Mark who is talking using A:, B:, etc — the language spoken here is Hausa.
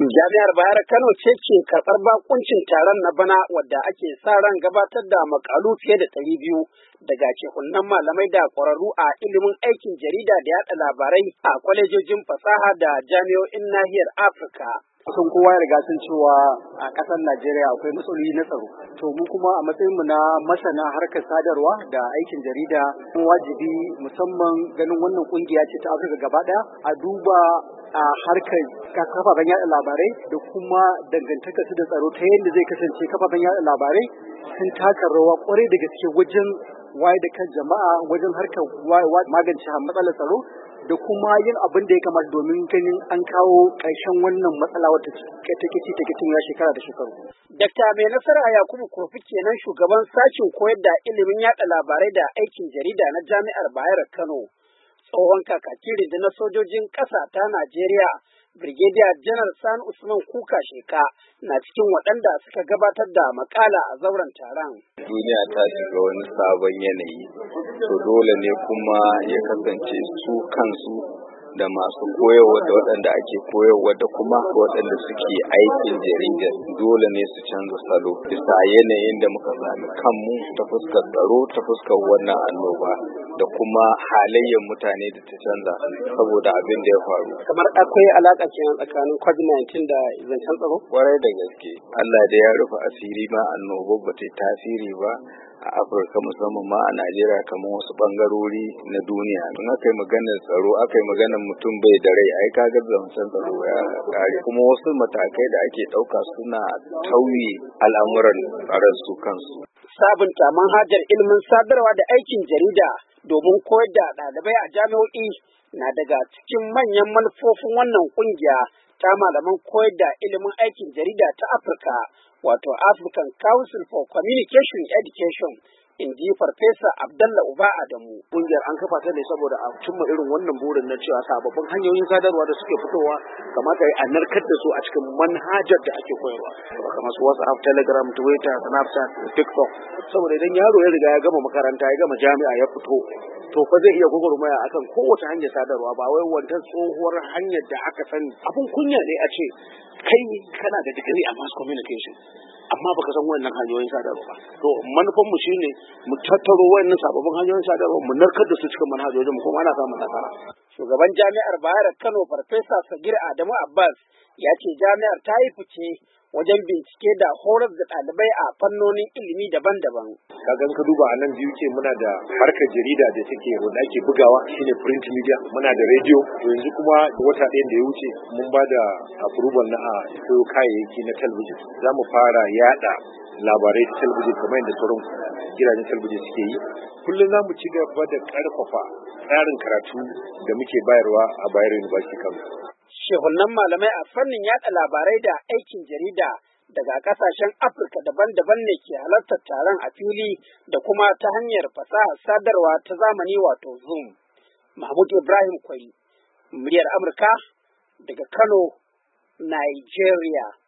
A: Jami'ar Bayero Kano ce ke karɓar bakuncin taron na bana wadda ake sa ran gabatar da makalu fiye da 200 daga shehunan malamai da ƙwararru a ilimin aikin jarida da yaɗa labarai a kwalejojin fasaha da jami'o'in nahiyar Afirka.
B: Kusan kowa ya riga sun cewa a ƙasar Najeriya akwai matsaloli na tsaro. To mu kuma a matsayinmu na masana harkar sadarwa da aikin jarida wajibi musamman ganin wannan kungiya ce ta Afirka gaba ɗaya a duba a harkar kafafen yaɗa labarai da kuma dangantaka su da tsaro ta yadda zai kasance kafafen yaɗa labarai sun taka rawa kwarai da gaske wajen waye da kan jama'a wajen harkar magance matsalar tsaro da kuma yin abin da ya kamata domin ganin an kawo ƙarshen wannan matsala wata take ya shekara da shekaru.
A: Dakta Mai Nasara Yakubu Kofi kenan shugaban sashin koyar da ilimin yaɗa labarai da aikin jarida na Jami'ar Bayero Kano. Tsohon kakakin rundunar sojojin ƙasa ta Najeriya, Brigadier General Sani Usman Kuka Sheka na cikin waɗanda suka gabatar da makala a zauren taron.
C: Duniya ta shiga wani sabon yanayi, to dole ne kuma ya kasance su kansu da masu koyarwa da waɗanda ake koyarwa da kuma waɗanda suke aikin jarida dole ne su canza salo bisa yanayin da muka sami kanmu ta fuskar tsaro ta fuskar wannan annoba da kuma halayyar mutane da ta canza saboda abin da ya faru.
A: Kamar akwai alaƙa kenan tsakanin COVID-19 da zancen tsaro?
C: Kwarai da gaske. Allah da ya rufe asiri ma annoba ba ta tasiri ba a Afirka musamman ma a Najeriya kamar wasu bangarori na duniya. Don aka yi maganar tsaro aka yi maganar mutum bai da rai ai kaga zancen tsaro ya kare kuma wasu matakai da ake ɗauka suna tauye al'amuran tsaron su kansu.
A: Sabunta manhajar ilimin sadarwa da aikin jarida domin koyar da ɗalibai a jami'o'i na daga cikin manyan manufofin wannan ƙungiya ta malaman koyar da ilimin aikin jarida ta Afirka, wato African Council for Communication Education, in ji Farfesa Abdallah Uba Adamu.
B: Ƙungiyar an kafa ta ne saboda a cimma irin wannan burin na cewa sababbin hanyoyin sadarwa da suke fitowa kamata a narkar da su a cikin manhajar da ake koyarwa. Kamar su WhatsApp, Telegram, Twitter, Snapchat, TikTok. Saboda idan yaro ya riga ya gama makaranta ya gama jami'a ya fito, to fa zai iya gwagwarmaya akan kowace hanyar sadarwa ba wai wancan tsohuwar hanyar da aka sani. Abin kunya ne a ce kai kana da digiri a mass communication amma baka san wannan hanyoyin sadarwa ba. To manufan mu shine mu tattaro wannan sababbin hanyoyin sadarwa mu narkar da su cikin manhajojin mu kuma ana samun nasara.
A: Shugaban Jami'ar Bayero Kano Farfesa Sagir Adamu Abbas ya ce jami'ar ta yi fice wajen bincike da horar da ɗalibai a fannonin ilimi daban-daban.
D: Kaga ka duba a nan biyu ce muna da harkar jarida da take wanda ake bugawa shine print media, muna da radio, to yanzu kuma wata ɗaya da ya wuce mun ba da approval na a koyo kayayyaki na talabijin. Za mu fara yada labarai ta talabijin kamar yadda sauran gidajen talabijin suke yi. Kullum za mu ci gaba da ƙarfafa tsarin karatu da muke bayarwa a Bayero University Kano.
A: Shehunan malamai a fannin yaɗa labarai da aikin jarida daga ƙasashen Afirka daban-daban ne ke halartar taron a fili da kuma ta hanyar fasahar sadarwa ta zamani wato Zoom. Mahmud Ibrahim Kwari, muryar Amurka daga Kano, Nigeria.